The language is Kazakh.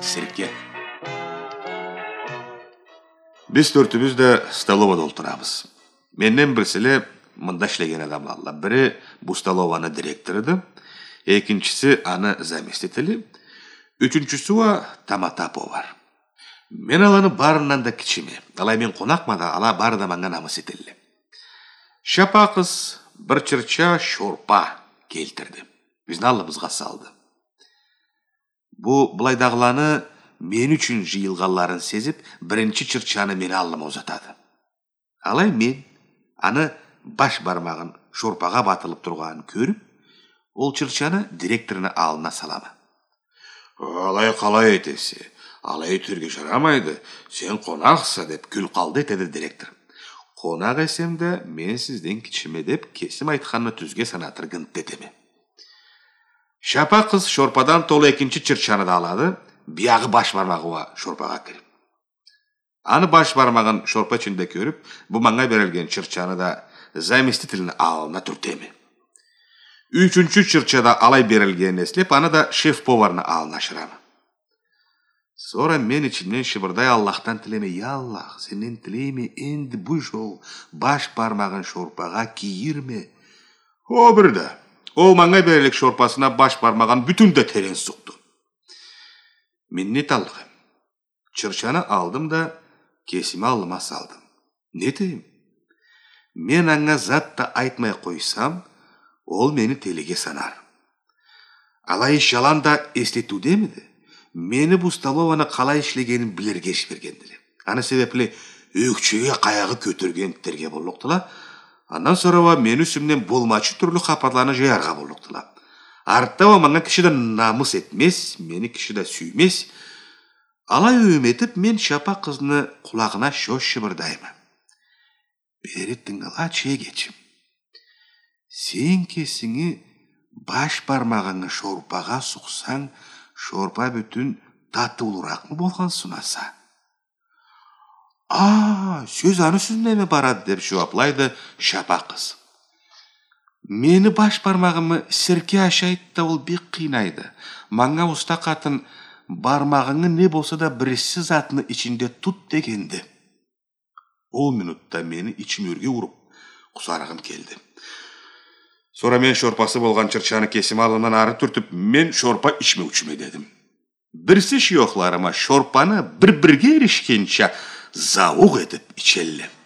сирке. Біз төртіміз де столовада отырамыз. Менен бірсілі мында ішлеген адамларла. Бірі бұл столованы директорыды, екіншісі аны заместителі, üçüncüsü Таматапо бар. Мен аланы барынан да кичиме. Алай мен қонақмада, ала бар да маңа намыс етілі. Шапа қыз бір чырча шорпа келтірді. Біздің алымызға салды. Бұлайдағыланы мен үшін жиылғаларын сезіп, бірінші чырчаны мені алыма ұзатады. Алай мен аны баш бармағын шорпаға батылып тұрғанын көріп, ол чырчаны директорына алына саламы. Алай қалай етесі, алай түрге жарамайды, сен қонақса деп күл қалды етеді директор. Қонақ есемді мен сізден кичіме деп кесім айтқанны түзге санатыр гынт детеме. Шапа қыз шорпадан толы екінші чырчаны да алады, бияғы баш бармағыға шорпаға кіріп. Аны баш бармағын шорпа ішінде көріп, бұл маңа берілген чырчаны да заместителін алына түртеме. Üçüncü чырчада алай берілген еслеп, аны да шеф-поварына алына шырамы. Sonra мен içimden шыбырдай Аллахтан тілеме, я Аллах, сенен тілеме, енді бұл жол баш бармағын шорпаға кейірме. О бірді, ол маңа берілік шорпасына баш бармаған бүтін де терен сұқты. Мен не талғым? Чырчаны алдым да кесіме алыма салдым. Не дейім? Мен аңа затта айтмай қойсам, ол мені телеге санар. Алай жалан да естетуде меді? Мені бұл столованы қалай ішлегенін білерге жібергенділі. Аны себеплі өкчеге қаяғы көтергендерге болуқтыла. Андан сұрава мен үсімнен болмачы түрлі қападланы жайарға болуқтыла. Артта маңа кіші да намыс етмес, мені кіші да сүймес. Алай өметіп, мен Шапа қызыны құлағына шош шыбырдаймы. Бері тыңғыла че кечім. Сен кесіңі баш бармағыңы шорпаға сұқсаң, шорпа бүтін татты олырақ мы болған сунаса? Сөз аны сүзнеме барады деп жауаплайды Шапа қыз. Мені баш бармағымы сірке ашайды да ол бек қинайды. Маңа ұста қатын бармағыңы не болса да бірісі затыны ішінде тұт дегенді. Ол минутта мені içim өрге ұрып, құсарағым келді. Sonra мен шорпасы болған чырчаны кесім алынан ары түртіп, мен шорпа ішме дедім. Бірсі шиоқларыма шорпаны бір-бірге ерішкенше зауық етіп içелі.